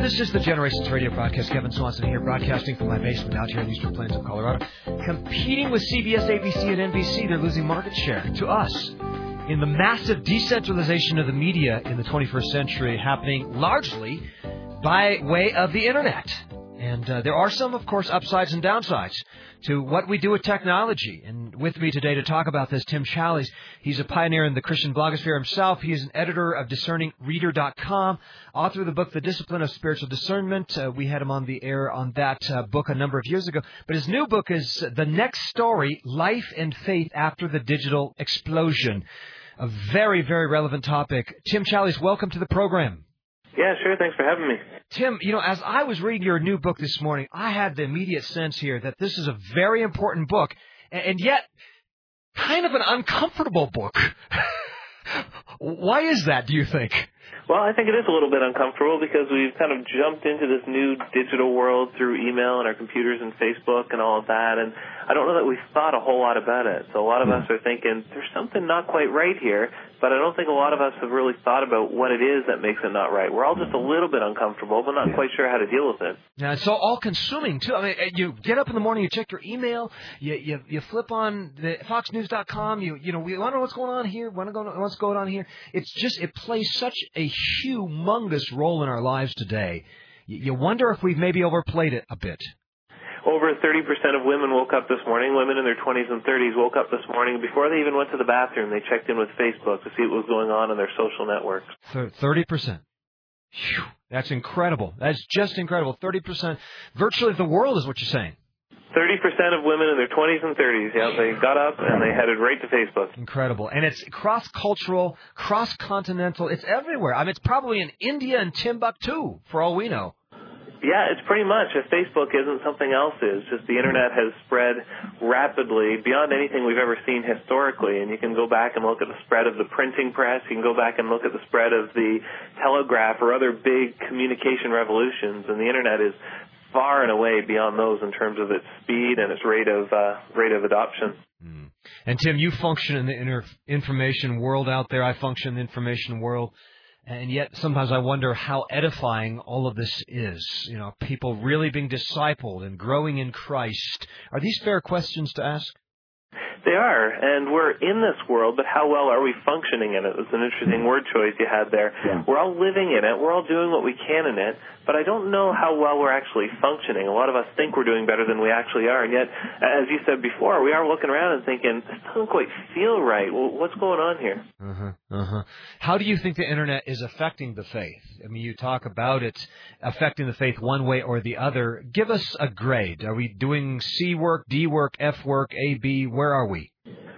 This is the Generations Radio broadcast. Kevin Swanson here, broadcasting from my basement out here in the Eastern Plains of Colorado. Competing with CBS, ABC, and NBC, they're losing market share to us in the massive decentralization of the media in the 21st century, happening largely by way of the Internet. And there are some, of course, upsides and downsides to what we do with technology. And with me today to talk about this, Tim Challies. He's a pioneer in the Christian blogosphere himself. He is an editor of DiscerningReader.com, author of the book The Discipline of Spiritual Discernment. We had him on the air on that book a number of years ago. But his new book is The Next Story, Life and Faith After the Digital Explosion. A very, very relevant topic. Tim Challies, welcome to the program. Yeah, sure. Thanks for having me. Tim, as I was reading your new book this morning, I had the immediate sense here that this is a very important book, and yet kind of an uncomfortable book. Why is that, do you think? Well, I think it is a little bit uncomfortable because we've kind of jumped into this new digital world through email and our computers and Facebook and all of that, and I don't know that we've thought a whole lot about it. So a lot of us are thinking, there's something not quite right here, but I don't think a lot of us have really thought about what it is that makes it not right. We're all just a little bit uncomfortable, but not quite sure how to deal with it. Yeah, it's so all-consuming, too. I mean, you get up in the morning, you check your email, you flip on the FoxNews.com, we want to know what's going on here, what's going on here. It plays such a humongous role in our lives today. You wonder if we've maybe overplayed it a bit. Over 30% of women woke up this morning, women in their 20s and 30s woke up this morning. Before they even went to the bathroom, they checked in with Facebook to see what was going on in their social networks. 30%. Phew, that's incredible. That's just incredible. 30%. Virtually the world is what you're saying. 30% of women in their 20s and 30s, yeah, they got up and they headed right to Facebook. Incredible. And it's cross-cultural, cross-continental. It's everywhere. I mean, it's probably in India and Timbuktu, for all we know. Yeah, it's pretty much. If Facebook isn't, something else is. Just the Internet has spread rapidly beyond anything we've ever seen historically. And you can go back and look at the spread of the printing press. You can go back and look at the spread of the telegraph or other big communication revolutions. And the Internet is far and away beyond those in terms of its speed and its rate of adoption. And Tim, you function in the information world out there. I function in the information world. And yet sometimes I wonder how edifying all of this is. People really being discipled and growing in Christ. Are these fair questions to ask? They are, and we're in this world, but how well are we functioning in it? It's an interesting word choice you had there. Yeah. We're all living in it. We're all doing what we can in it, but I don't know how well we're actually functioning. A lot of us think we're doing better than we actually are, and yet, as you said before, we are looking around and thinking, this doesn't quite feel right. Well, what's going on here? How do you think the Internet is affecting the faith? I mean, you talk about it affecting the faith one way or the other. Give us a grade. Are we doing C work, D work, F work, A, B? Where are we?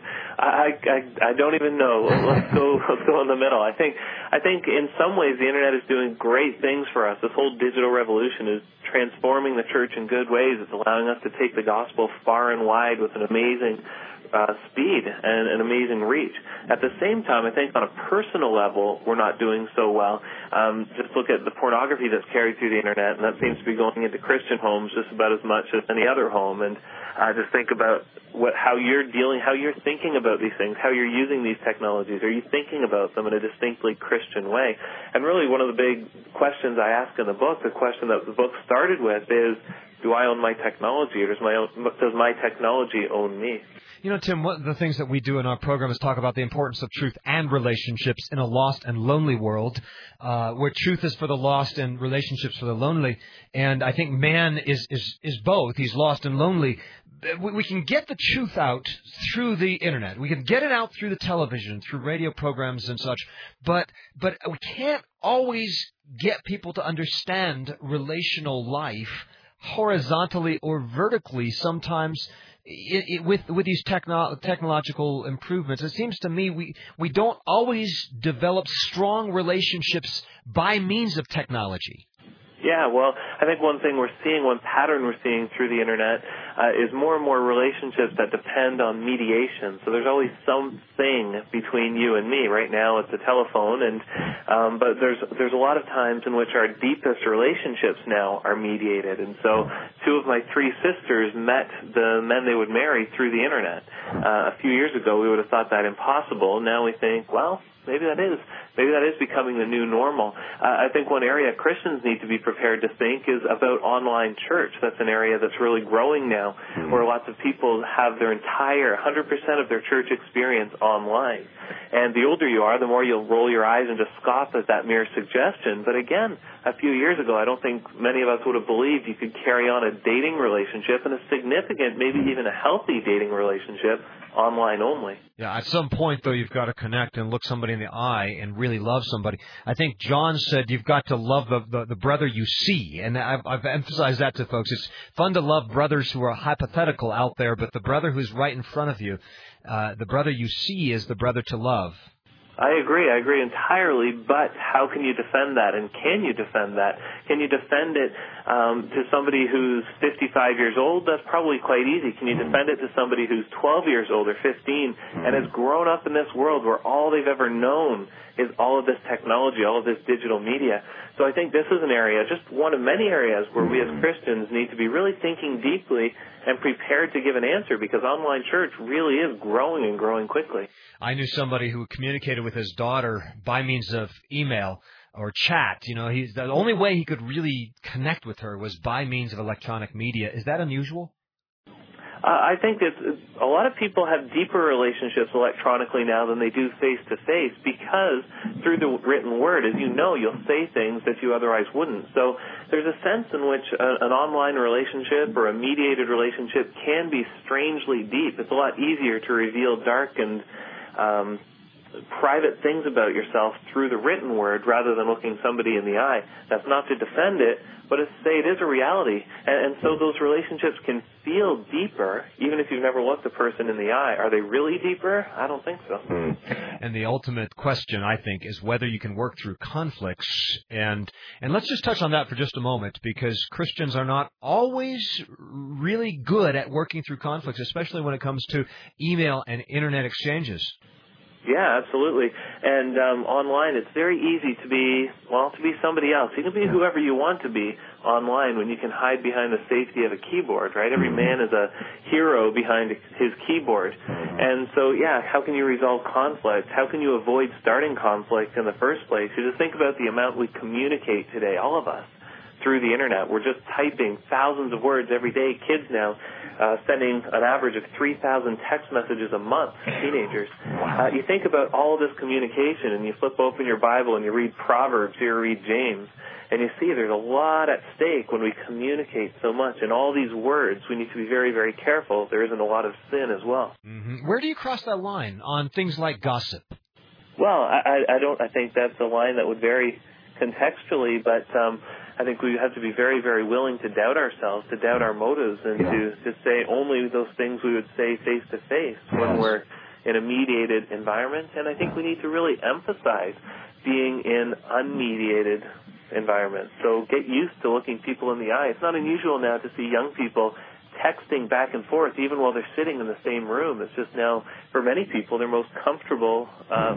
I don't even know. Let's go in the middle. I think in some ways the Internet is doing great things for us. This whole digital revolution is transforming the church in good ways. It's allowing us to take the gospel far and wide with an amazing speed and an amazing reach. At the same time, I think on a personal level, we're not doing so well. Just look at the pornography that's carried through the Internet, and that seems to be going into Christian homes just about as much as any other home. And just think about how you're thinking about these things, how you're using these technologies. Are you thinking about them in a distinctly Christian way? And really one of the big questions I ask in the book, the question that the book started with is, do I own my technology, or does my technology own me? Tim, one of the things that we do in our program is talk about the importance of truth and relationships in a lost and lonely world, where truth is for the lost and relationships for the lonely. And I think man is both. He's lost and lonely. We can get the truth out through the Internet. We can get it out through the television, through radio programs and such. But we can't always get people to understand relational life horizontally or vertically. Sometimes with these technological improvements, it seems to me we don't always develop strong relationships by means of technology. Yeah, well, I think one pattern we're seeing through the Internet is more and more relationships that depend on mediation. So there's always something between you and me. Right now it's a telephone, but there's a lot of times in which our deepest relationships now are mediated. And so two of my three sisters met the men they would marry through the Internet. A few years ago we would have thought that impossible. Now we think, well, maybe that is becoming the new normal. I think one area Christians need to be prepared to think is about online church. That's an area that's really growing now, where lots of people have their entire 100% of their church experience online. And the older you are, the more you'll roll your eyes and just scoff at that mere suggestion. But again, a few years ago, I don't think many of us would have believed you could carry on a dating relationship, and a significant, maybe even a healthy dating relationship, online only. Yeah, at some point, though, you've got to connect and look somebody in the eye and really love somebody. I think John said you've got to love the brother you see, and I've emphasized that to folks. It's fun to love brothers who are hypothetical out there, but the brother who's right in front of you, the brother you see is the brother to love. I agree entirely, but how can you defend that, and can you defend that? Can you defend it to somebody who's 55 years old? That's probably quite easy. Can you defend it to somebody who's 12 years old or 15 and has grown up in this world where all they've ever known is all of this technology, all of this digital media? So I think this is an area, just one of many areas, where we as Christians need to be really thinking deeply and prepared to give an answer, because online church really is growing and growing quickly. I knew somebody who communicated with his daughter by means of email or chat. You know, the only way he could really connect with her was by means of electronic media. Is that unusual? I think that a lot of people have deeper relationships electronically now than they do face-to-face, because through the written word, as you know, you'll say things that you otherwise wouldn't. So there's a sense in which an online relationship or a mediated relationship can be strangely deep. It's a lot easier to reveal dark and private things about yourself through the written word rather than looking somebody in the eye. That's not to defend it, but to say it is a reality. And so those relationships can feel deeper, even if you've never looked a person in the eye. Are they really deeper? I don't think so. And the ultimate question, I think, is whether you can work through conflicts. And let's just touch on that for just a moment, because Christians are not always really good at working through conflicts, especially when it comes to email and internet exchanges. Yeah, absolutely. And online, it's very easy to be somebody else. You can be whoever you want to be online when you can hide behind the safety of a keyboard, right? Every man is a hero behind his keyboard. And so, yeah, how can you resolve conflict? How can you avoid starting conflict in the first place? You just think about the amount we communicate today, all of us, through the internet. We're just typing thousands of words every day. Kids now sending an average of 3,000 text messages a month, teenagers. You think about all this communication, and you flip open your Bible and you read Proverbs, or you read James, and you see there's a lot at stake when we communicate so much. And all these words, we need to be very, very careful. There isn't a lot of sin as well. Mm-hmm. Where do you cross that line on things like gossip? Well, I think that's a line that would vary contextually, but I think we have to be very, very willing to doubt ourselves, to doubt our motives, and to say only those things we would say face-to-face when we're in a mediated environment. And I think we need to really emphasize being in unmediated environments. So get used to looking people in the eye. It's not unusual now to see young people texting back and forth even while they're sitting in the same room. It's just now, for many people, their most comfortable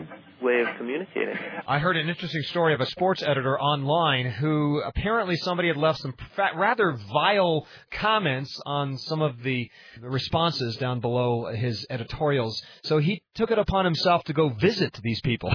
way of communicating. I heard an interesting story of a sports editor online who apparently somebody had left some rather vile comments on some of the responses down below his editorials. So he took it upon himself to go visit these people.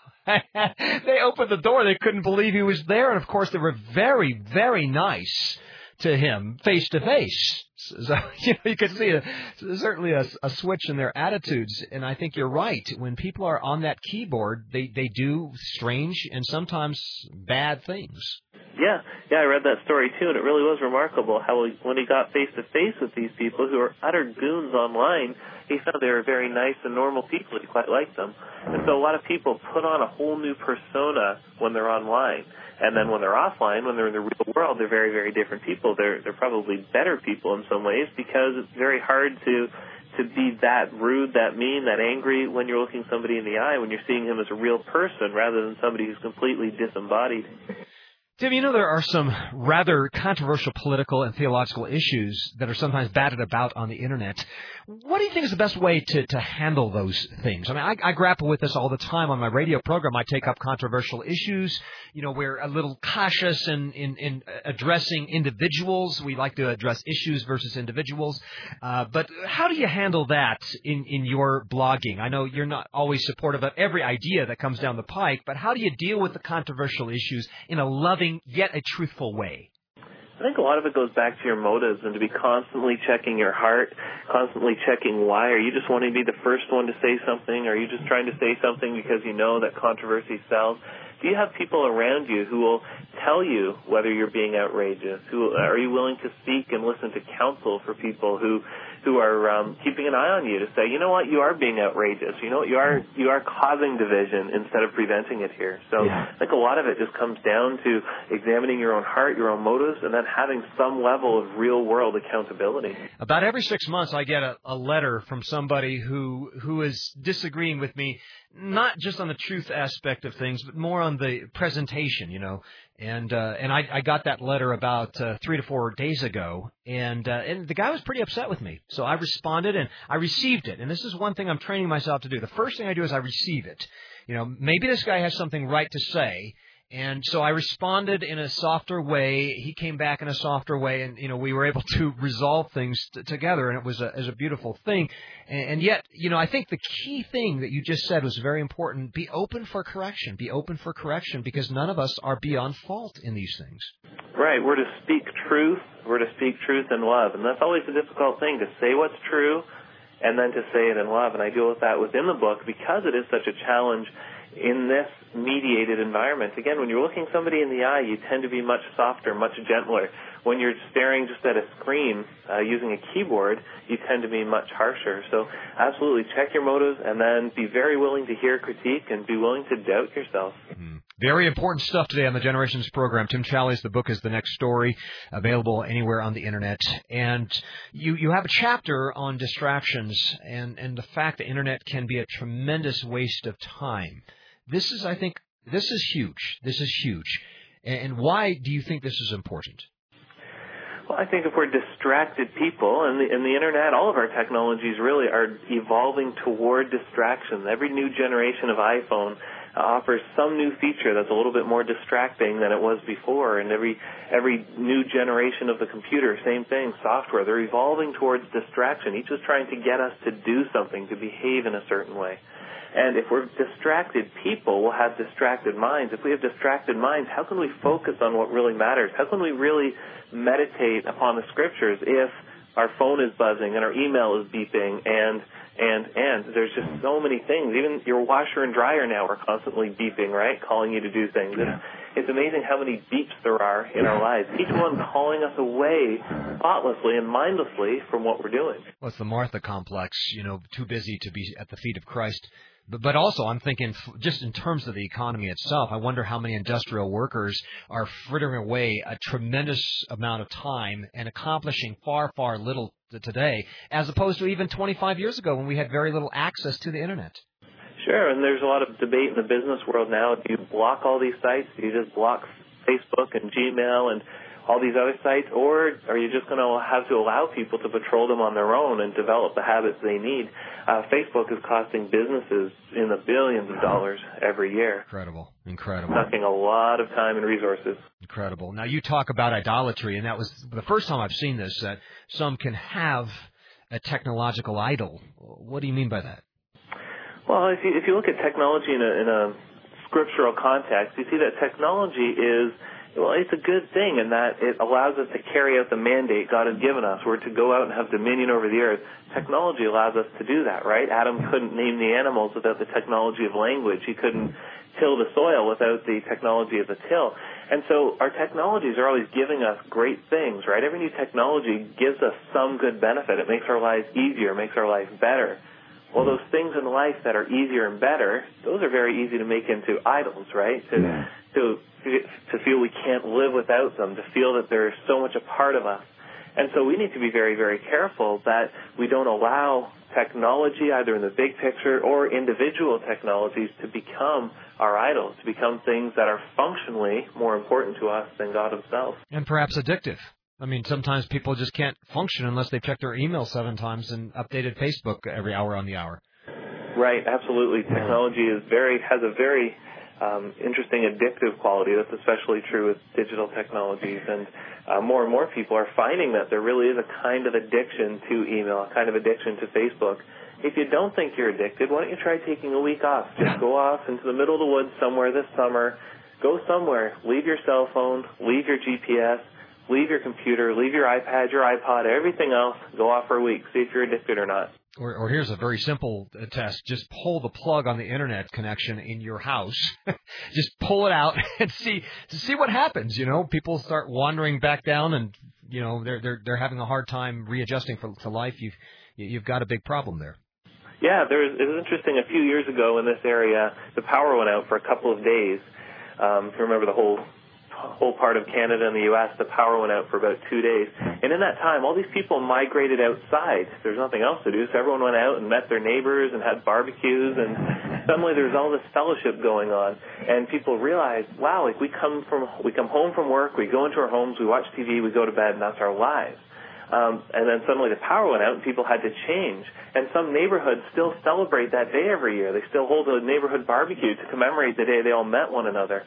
They opened the door. They couldn't believe he was there. And, of course, they were very, very nice to him face to face. So, you could see certainly a switch in their attitudes. And I think you're right. When people are on that keyboard, they do strange and sometimes bad things. Yeah, I read that story too, and it really was remarkable how when he got face to face with these people who are utter goons online, he found they were very nice and normal people. He quite liked them. And so a lot of people put on a whole new persona when they're online. And then when they're offline, when they're in the real world, they're very, very different people. They're probably better people in some ways, because it's very hard to be that rude, that mean, that angry when you're looking somebody in the eye, when you're seeing him as a real person rather than somebody who's completely disembodied. Tim, there are some rather controversial political and theological issues that are sometimes batted about on the Internet. What do you think is the best way to handle those things? I mean, I grapple with this all the time on my radio program. I take up controversial issues. We're a little cautious in addressing individuals. We like to address issues versus individuals. But how do you handle that in your blogging? I know you're not always supportive of every idea that comes down the pike, but how do you deal with the controversial issues in a loving yet a truthful way? I think a lot of it goes back to your motives and to be constantly checking your heart, constantly checking why. Are you just wanting to be the first one to say something? Are you just trying to say something because you know that controversy sells? Do you have people around you who will tell you whether you're being outrageous? Are you willing to seek and listen to counsel for people who are keeping an eye on you to say, you know what, you are being outrageous. You know what, you are causing division instead of preventing it here. So I think a lot of it just comes down to examining your own heart, your own motives, and then having some level of real-world accountability. About every 6 months, I get a letter from somebody who is disagreeing with me, not just on the truth aspect of things, but more on the presentation, And I got that letter about 3 to 4 days ago, and the guy was pretty upset with me. So I responded, and I received it. And this is one thing I'm training myself to do. The first thing I do is I receive it. Maybe this guy has something right to say. And so I responded in a softer way. He came back in a softer way, and we were able to resolve things together, and it was a beautiful thing. And yet, I think the key thing that you just said was very important. Be open for correction. Be open for correction, because none of us are beyond fault in these things. Right. We're to speak truth. We're to speak truth in love, and that's always a difficult thing, to say what's true and then to say it in love. And I deal with that within the book because it is such a challenge in this mediated environment. Again, when you're looking somebody in the eye, you tend to be much softer, much gentler. When you're staring just at a screen using a keyboard, you tend to be much harsher. So absolutely check your motives, and then be very willing to hear critique and be willing to doubt yourself. Very important stuff today on the Generations program. Tim Challies, the book is The Next Story, available anywhere on the Internet. And you have a chapter on distractions and the fact that Internet can be a tremendous waste of time. I think this is huge. This is huge. And why do you think this is important? Well, I think if we're distracted people, and the Internet, all of our technologies really are evolving toward distraction. Every new generation of iPhone offers some new feature that's a little bit more distracting than it was before, and every new generation of the computer, same thing, software, they're evolving towards distraction. Each is trying to get us to do something, to behave in a certain way. And if we're distracted people, we'll have distracted minds. If we have distracted minds, how can we focus on what really matters? How can we really meditate upon the Scriptures if our phone is buzzing and our email is beeping and there's just so many things. Even your washer and dryer now are constantly beeping, right? Calling you to do things. It's amazing how many beeps there are in our lives, each one calling us away thoughtlessly and mindlessly from what we're doing. Well, it's the Martha complex, too busy to be at the feet of Christ. But also, I'm thinking, just in terms of the economy itself, I wonder how many industrial workers are frittering away a tremendous amount of time and accomplishing far, far little today, as opposed to even 25 years ago when we had very little access to the Internet. Sure, and there's a lot of debate in the business world now. Do you block all these sites? Do you just block Facebook and Gmail and all these other sites, or are you just going to have to allow people to patrol them on their own and develop the habits they need? Facebook is costing businesses in the billions of dollars every year. Incredible. Sucking a lot of time and resources. Incredible. Now, you talk about idolatry, and that was the first time I've seen this, that some can have a technological idol. What do you mean by that? Well, if you look at technology in a scriptural context, you see that technology is, well, it's a good thing in that it allows us to carry out the mandate God has given us. We're to go out and have dominion over the earth. Technology allows us to do that, right? Adam couldn't name the animals without the technology of language. He couldn't till the soil without the technology of the till. And so our technologies are always giving us great things, right? Every new technology gives us some good benefit. It makes our lives easier, makes our life better. Well, those things in life that are easier and better, those are very easy to make into idols, right? To feel we can't live without them, to feel that they're so much a part of us. And so we need to be very, very careful that we don't allow technology, either in the big picture or individual technologies, to become our idols, to become things that are functionally more important to us than God himself. And perhaps addictive. I mean, sometimes people just can't function unless they've checked their email 7 times and updated Facebook every hour on the hour. Right, absolutely. Technology has a very interesting addictive quality. That's especially true with digital technologies. And more and more people are finding that there really is a kind of addiction to email, a kind of addiction to Facebook. If you don't think you're addicted, why don't you try taking a week off? Just go off into the middle of the woods somewhere this summer. Go somewhere. Leave your cell phone. Leave your GPS. Leave your computer. Leave your iPad, your iPod, everything else. Go off for a week. See if you're addicted or not. Or here's a very simple test. Just pull the plug on the internet connection in your house. Just pull it out and see what happens. You know, people start wandering back down, and you know they're having a hard time readjusting to life. You've got a big problem there. Yeah, it was interesting. A few years ago in this area, the power went out for a couple of days. If you remember the whole part of Canada and the U.S., the power went out for about 2 days. And in that time, all these people migrated outside. There's nothing else to do, so everyone went out and met their neighbors and had barbecues, and suddenly there's all this fellowship going on. And people realized, wow, like we come home from work, we go into our homes, we watch TV, we go to bed, and that's our lives. And then suddenly the power went out and people had to change. And some neighborhoods still celebrate that day every year. They still hold a neighborhood barbecue to commemorate the day they all met one another.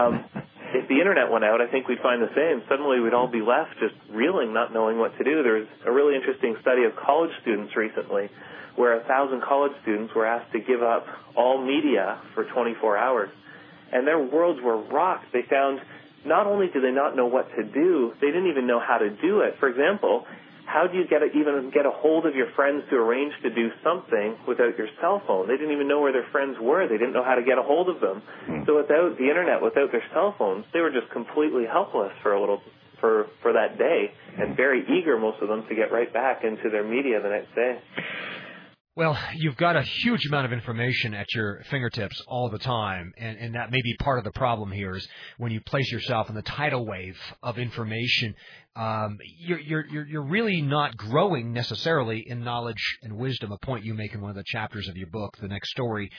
If the internet went out, I think we'd find the same. Suddenly we'd all be left just reeling, not knowing what to do. There was a really interesting study of college students recently where 1,000 college students were asked to give up all media for 24 hours. And their worlds were rocked. They found not only do they not know what to do, they didn't even know how to do it. For example, how do you even get a hold of your friends to arrange to do something without your cell phone? They didn't even know where their friends were. They didn't know how to get a hold of them. So without the internet, without their cell phones, they were just completely helpless for that day, and very eager, most of them, to get right back into their media the next day. Well, you've got a huge amount of information at your fingertips all the time, and that may be part of the problem here is when you place yourself in the tidal wave of information, you're really not growing necessarily in knowledge and wisdom, a point you make in one of the chapters of your book, The Next Story.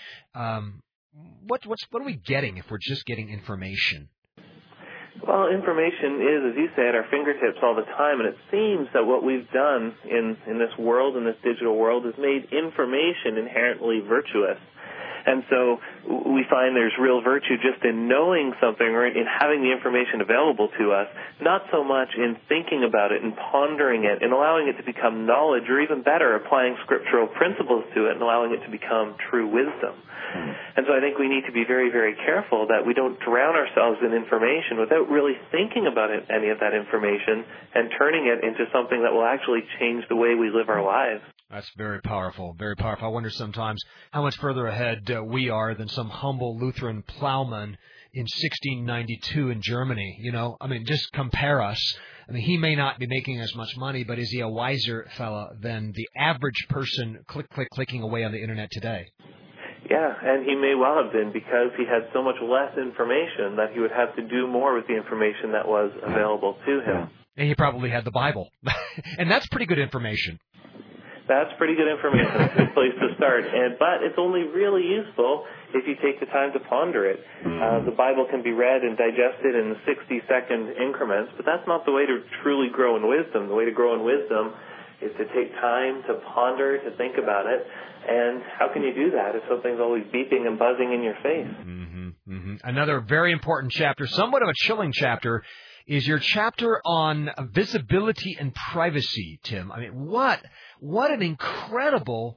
What are we getting if we're just getting information? Well, information is, as you say, at our fingertips all the time, and it seems that what we've done in this world, in this digital world, is made information inherently virtuous. And so we find there's real virtue just in knowing something or in having the information available to us, not so much in thinking about it and pondering it and allowing it to become knowledge, or even better, applying scriptural principles to it and allowing it to become true wisdom. And so I think we need to be very, very careful that we don't drown ourselves in information without really thinking about any of that information and turning it into something that will actually change the way we live our lives. That's very powerful, very powerful. I wonder sometimes how much further ahead we are than some humble Lutheran plowman in 1692 in Germany. You know, I mean, just compare us. I mean, he may not be making as much money, but is he a wiser fella than the average person clicking away on the internet today? Yeah, and he may well have been, because he had so much less information that he would have to do more with the information that was available to him. And he probably had the Bible. And that's pretty good information. That's pretty good information. It's a good place to start. But it's only really useful if you take the time to ponder it. The Bible can be read and digested in 60-second increments, but that's not the way to truly grow in wisdom. The way to grow in wisdom is to take time to ponder, to think about it. And how can you do that if something's always beeping and buzzing in your face? Another very important chapter, somewhat of a chilling chapter, is your chapter on visibility and privacy, Tim. I mean, what an incredible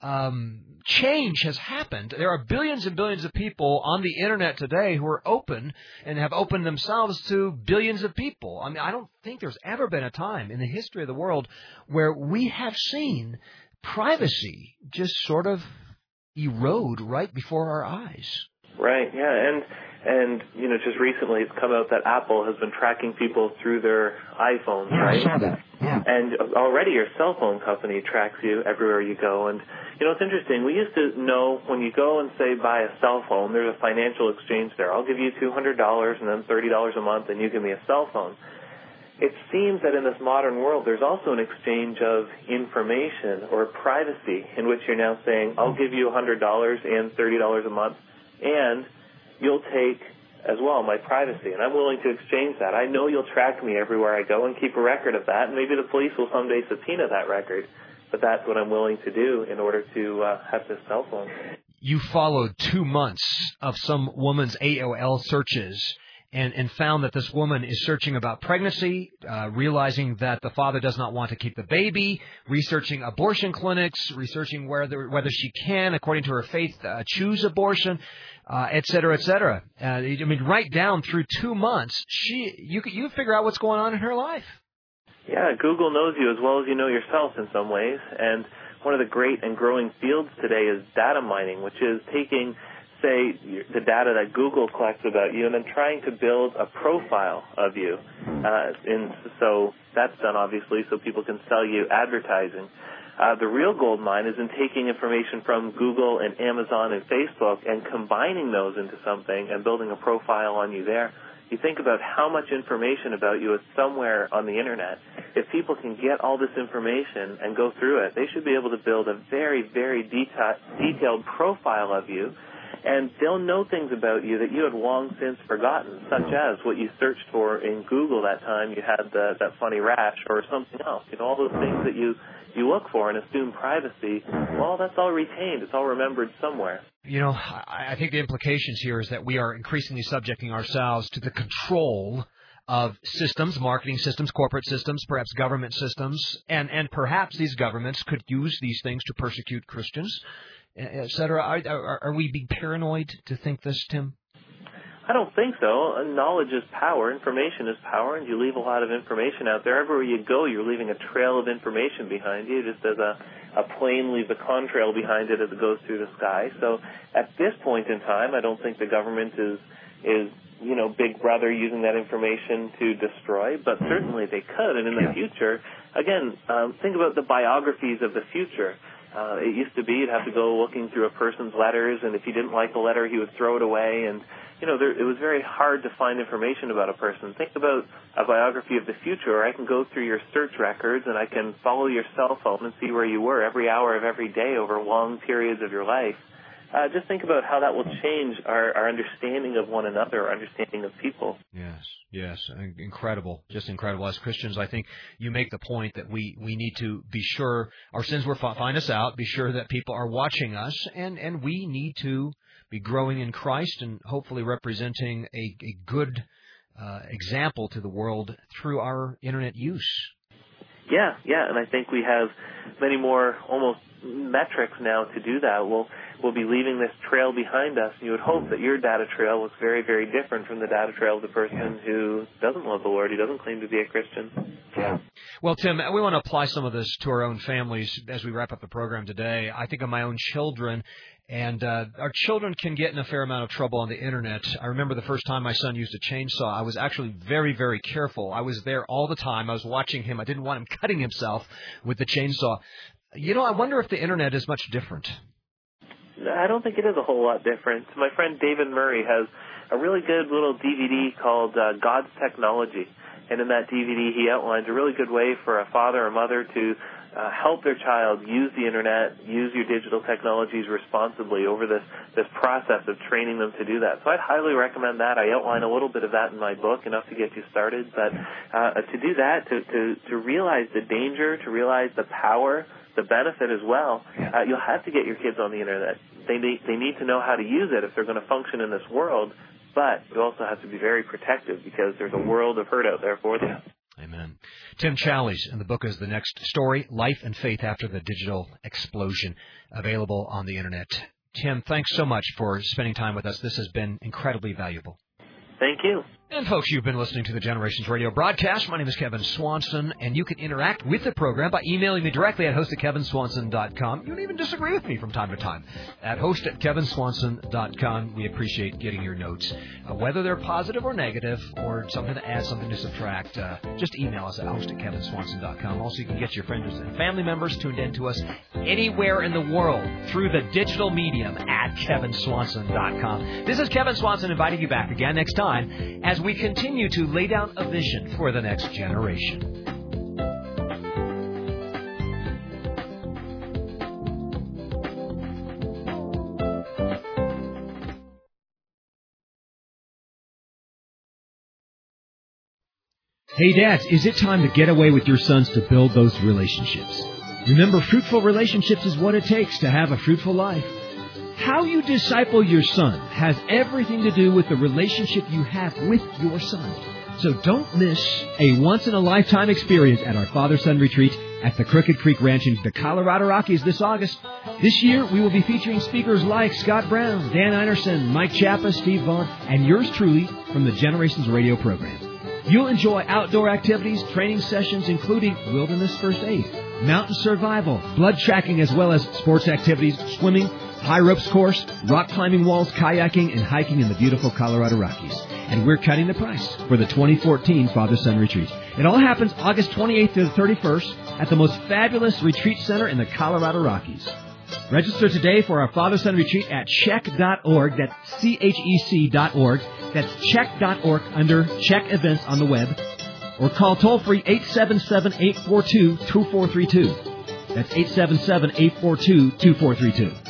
change has happened. There are billions and billions of people on the internet today who are open and have opened themselves to billions of people. I mean, I don't think there's ever been a time in the history of the world where we have seen privacy just sort of erode right before our eyes. Right, yeah, and you know, just recently it's come out that Apple has been tracking people through their iPhones, right? I saw that. Yeah. And already your cell phone company tracks you everywhere you go. And you know, it's interesting. We used to know when you go and say buy a cell phone, there's a financial exchange there. I'll give you $200 and then $30 a month, and you give me a cell phone. it seems that in this modern world, there's also an exchange of information or privacy in which you're now saying, I'll give you $100 and $30 a month, and you'll take as well my privacy, and I'm willing to exchange that. I know you'll track me everywhere I go and keep a record of that, and maybe the police will someday subpoena that record, but that's what I'm willing to do in order to have this cell phone. You followed 2 months of some woman's AOL searches and found that this woman is searching about pregnancy, realizing that the father does not want to keep the baby, researching abortion clinics, researching whether she can, according to her faith, choose abortion, et cetera, et cetera. I mean, right down through 2 months, you figure out what's going on in her life. Yeah, Google knows you as well as you know yourself in some ways, and one of the great and growing fields today is data mining, which is taking, say, the data that Google collects about you and then trying to build a profile of you. So that's done, obviously, so people can sell you advertising. The real gold mine is in taking information from Google and Amazon and Facebook and combining those into something and building a profile on you there. You think about how much information about you is somewhere on the Internet. If people can get all this information and go through it, they should be able to build a very, very detailed profile of you, and they'll know things about you that you had long since forgotten, such as what you searched for in Google that time you had that funny rash or something else. You know, all those things that you look for and assume privacy, well, that's all retained. It's all remembered somewhere. You know, I think the implications here is that we are increasingly subjecting ourselves to the control of systems, marketing systems, corporate systems, perhaps government systems, and perhaps these governments could use these things to persecute Christians, et cetera. Are we being paranoid to think this, Tim? I don't think so. Knowledge is power. Information is power, and you leave a lot of information out there. Everywhere you go, you're leaving a trail of information behind you, just as a plane leaves a contrail behind it as it goes through the sky. So at this point in time, I don't think the government is Big Brother using that information to destroy, but certainly they could. And in the future, again, think about the biographies of the future. It used to be you'd have to go looking through a person's letters, and if he didn't like the letter, he would throw it away. And, it was very hard to find information about a person. Think about a biography of the future, where I can go through your search records, and I can follow your cell phone and see where you were every hour of every day over long periods of your life. Just think about how that will change our understanding of one another, our understanding of people. Yes, incredible, just incredible. As Christians, I think you make the point that we need to be sure our sins will find us out, be sure that people are watching us, and we need to be growing in Christ and hopefully representing a good example to the world through our Internet use. Yeah, and I think we have many more almost metrics now to do that. We'll be leaving this trail behind us. You would hope that your data trail looks very, very different from the data trail of the person who doesn't love the Lord, who doesn't claim to be a Christian. Yeah. Well, Tim, we want to apply some of this to our own families as we wrap up the program today. I think of my own children, and our children can get in a fair amount of trouble on the Internet. I remember the first time my son used a chainsaw, I was actually very, very careful. I was there all the time. I was watching him. I didn't want him cutting himself with the chainsaw. I wonder if the Internet is much different. I don't think it is a whole lot different. My friend David Murray has a really good little DVD called God's Technology. And in that DVD, he outlines a really good way for a father or mother to help their child use the Internet, use your digital technologies responsibly over this process of training them to do that. So I'd highly recommend that. I outline a little bit of that in my book, enough to get you started. But to do that, to realize the danger, to realize the power, the benefit as well, you'll have to get your kids on the Internet. They need to know how to use it if they're going to function in this world, but you also have to be very protective because there's a world of hurt out there for them. Amen. Tim Challies, and the book is The Next Story, Life and Faith After the Digital Explosion, available on the Internet. Tim, thanks so much for spending time with us. This has been incredibly valuable. Thank you. And folks, you've been listening to the Generations Radio broadcast. My name is Kevin Swanson, and you can interact with the program by emailing me directly at host@kevinswanson.com. You can even disagree with me from time to time at host@kevinswanson.com. We appreciate getting your notes, whether they're positive or negative, or something to add, something to subtract. Just email us at host@kevinswanson.com. Also, you can get your friends and family members tuned in to us anywhere in the world through the digital medium at kevinswanson.com. This is Kevin Swanson inviting you back again next time as as we continue to lay down a vision for the next generation. Hey dads, is it time to get away with your sons to build those relationships? Remember, fruitful relationships is what it takes to have a fruitful life. How you disciple your son has everything to do with the relationship you have with your son. So don't miss a once-in-a-lifetime experience at our Father-Son Retreat at the Crooked Creek Ranch in the Colorado Rockies this August. This year, we will be featuring speakers like Scott Brown, Dan Einerson, Mike Chappa, Steve Vaughn, and yours truly from the Generations Radio program. You'll enjoy outdoor activities, training sessions, including wilderness first aid, mountain survival, blood tracking, as well as sports activities, swimming, high ropes course, rock climbing walls, kayaking, and hiking in the beautiful Colorado Rockies. And we're cutting the price for the 2014 Father-Son Retreat. It all happens August 28th to the 31st at the most fabulous retreat center in the Colorado Rockies. Register today for our Father-Son Retreat at check.org. That's CHEC.org. That's check.org under Check Events on the web. Or call toll-free 877-842-2432. That's 877-842-2432.